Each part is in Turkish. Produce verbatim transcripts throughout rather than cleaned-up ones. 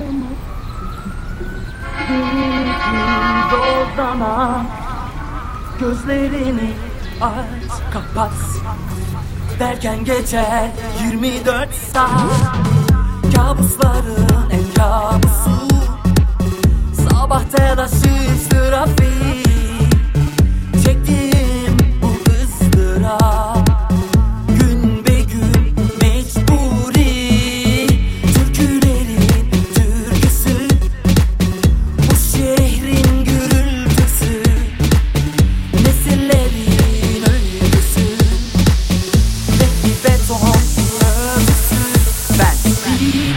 O zaman gözlerini aç kapat derken geçer yirmi dört saat. Kabusların en kabusu, sabah telaşı trafik, çektiğim bu ızdırap gün be gün mecburi. Türkülerin türküsü, bu şehrin gürültüsü, nesillerin öyküsü ve bir beton örtüsü. Ben bir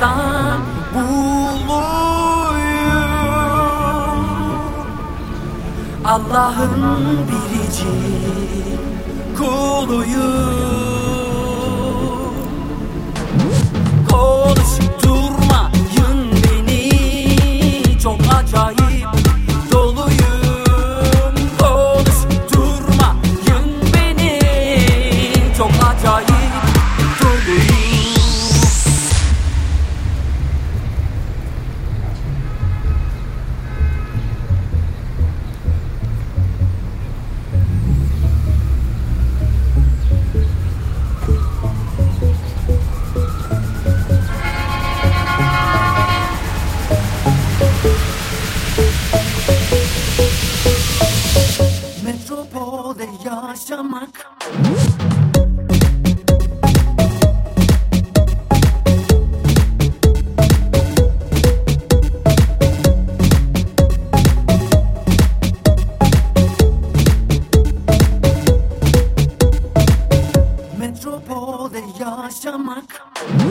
İstanbulluyum, Allah'ın biricik kuluyum. Konuşup durmayın beni, çok acayip doluyum. Konuşup durmayın beni, çok acayip doluyum. Metropolde yaşamak, metropolde yaşamak.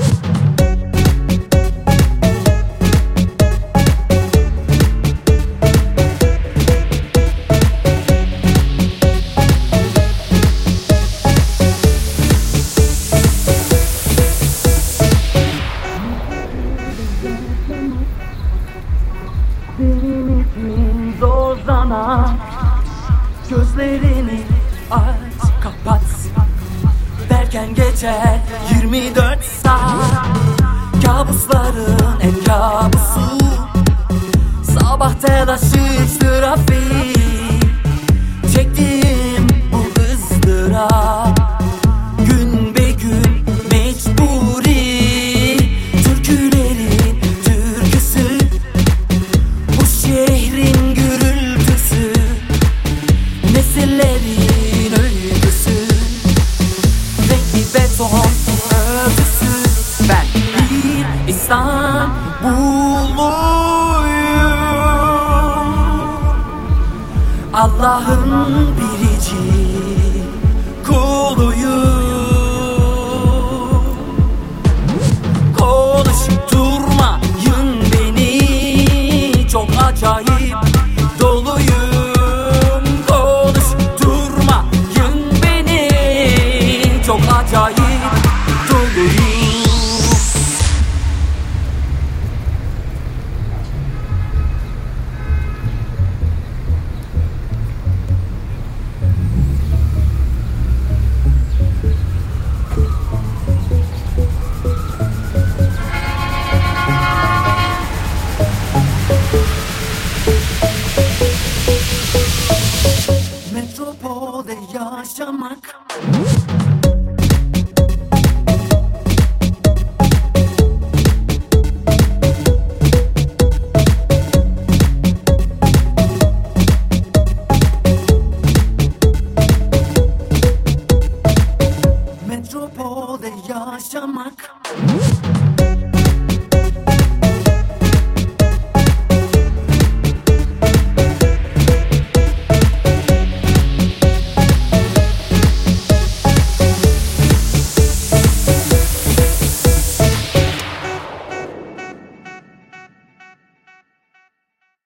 Benim ismim Zozana. Gözlerini aç kapat derken geçer yirmi dört saat. Kabusların en kabusu, sabah telaşı trafik, çektiğim bu ızdırap gün be gün mecburi. Türkülerin türküsü, bu şehrin gürültüsü, nesillerin öyküsü, renkli beton örtüsü. Ben bir İstanbulluyum, Allah'ın biricik kuluyum. Konuşup durmayın beni, çok acayip doluyum. Konuşup durmayın beni, çok acayip doluyum. Metropolde yaşamak, metropolde yaşamak.